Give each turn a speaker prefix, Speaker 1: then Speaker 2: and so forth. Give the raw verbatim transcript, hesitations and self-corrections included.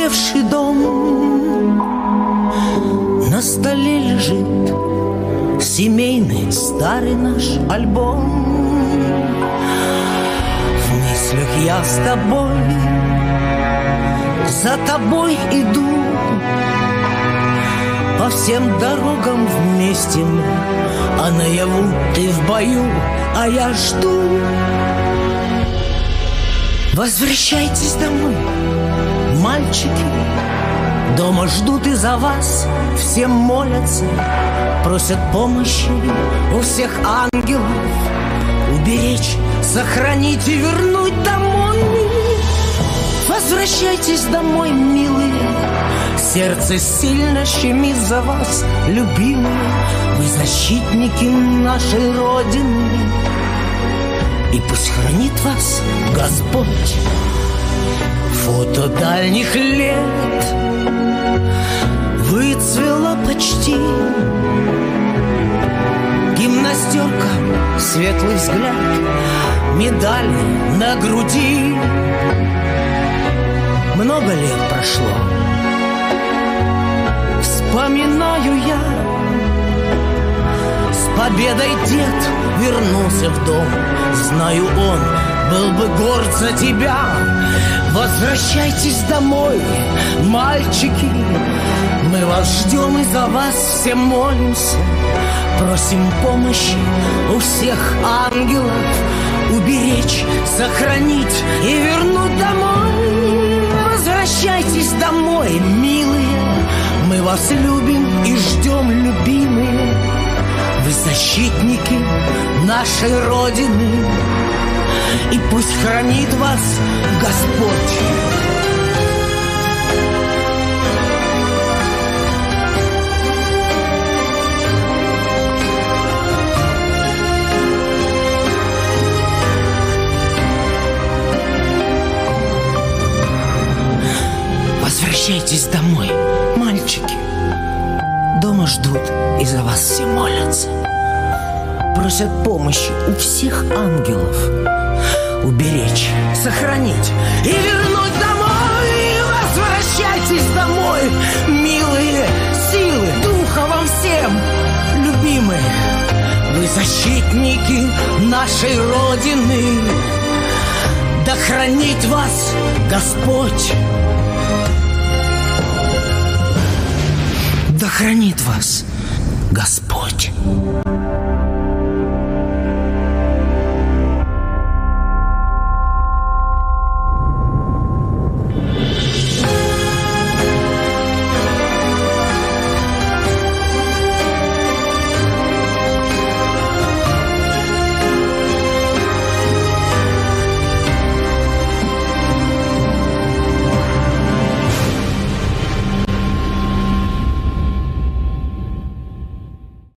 Speaker 1: уцелевший дом. На столе лежит семейный старый наш альбом. В мыслях я с тобой, за тобой иду. По всем дорогам вместе мы, а наяву ты в бою, а я жду. Возвращайтесь домой, мальчики. Дома ждут и за вас, все молятся, просят помощи у всех ангелов. Уберечь, сохранить и вернуть домой. Возвращайтесь домой, милые. Сердце сильно щемит за вас, любимые. Вы защитники нашей Родины. И пусть хранит вас Господь. Фото дальних лет выцвело почти. Гимнастерка, светлый взгляд, медали на груди. Много лет прошло, вспоминаю я. С победой дед вернулся в дом. Знаю, он был бы горд за тебя. Возвращайтесь домой, мальчики. Мы вас ждем и за вас все молимся. Просим помощи у всех ангелов. Уберечь, сохранить и вернуть домой. Возвращайтесь домой, милые. Мы вас любим и ждем, любимые. Вы защитники нашей Родины. И пусть хранит вас Господь. Возвращайтесь домой, мальчики. Дома ждут и за вас все молятся. Просят помощи у всех ангелов. Уберечь, сохранить и вернуть домой. Возвращайтесь домой, милые. Силы духа вам всем, любимые. Вы защитники нашей Родины. Да хранит вас Господь. Да хранит вас Господь.